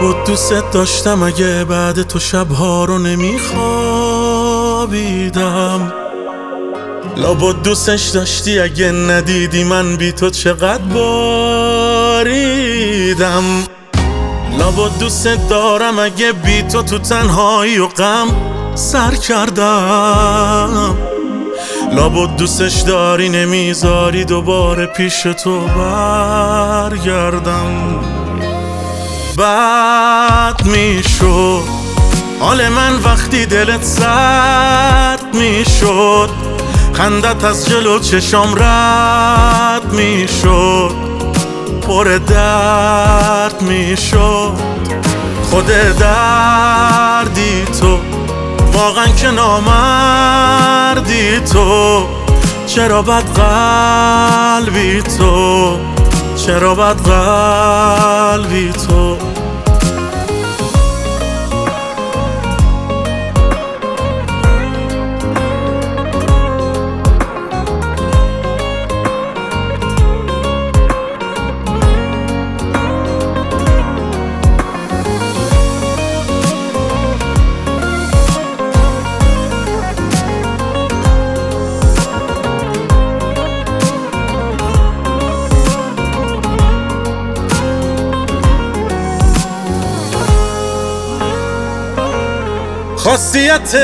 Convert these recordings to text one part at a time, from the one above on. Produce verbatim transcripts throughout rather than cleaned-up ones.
لابد دوست داشتم اگه بعد تو شبها رو نمیخوابیدم. لابد دوستش داشتی اگه ندیدی من بی تو چقدر باریدم. لابد دوست دارم اگه بی تو تو تنهایی و غم سر کردم. لابد دوستش داری نمیذاری دوباره پیش تو برگردم. بد میشد حال من وقتی دلت سرد میشد، خندت از جلو چشام رد میشد، پر درد میشد. خود دردی تو واقعا که نامردی تو، چرا بد قلبی تو، چرا بد قلبی تو. خاصیت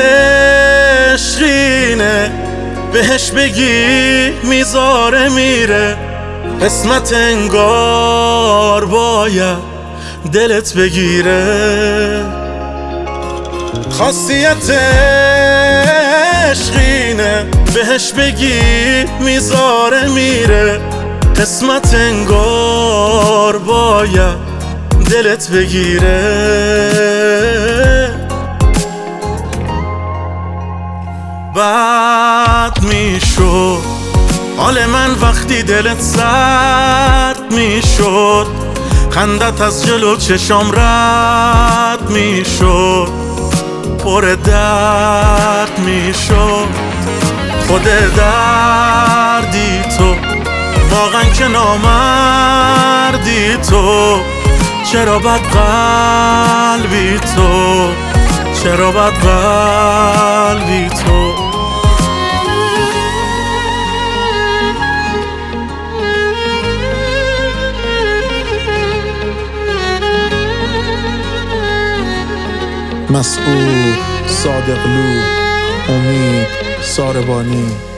عشقینه بهش بگی میذاره میره، قسمت انگار باید دلت بگیره. خاصیت عشقینه بهش بگی میذاره میره، قسمت انگار باید دلت بگیره. بد میشد حال من وقتی دلت سرد میشد، خندت از جلو چشام رد میشد، پر درد میشد. خود دردی تو واقعا که نامردی تو، چرا بد قلبی تو، چرا بد قلبی تو. مسعود صادقلو، امید ساربانی.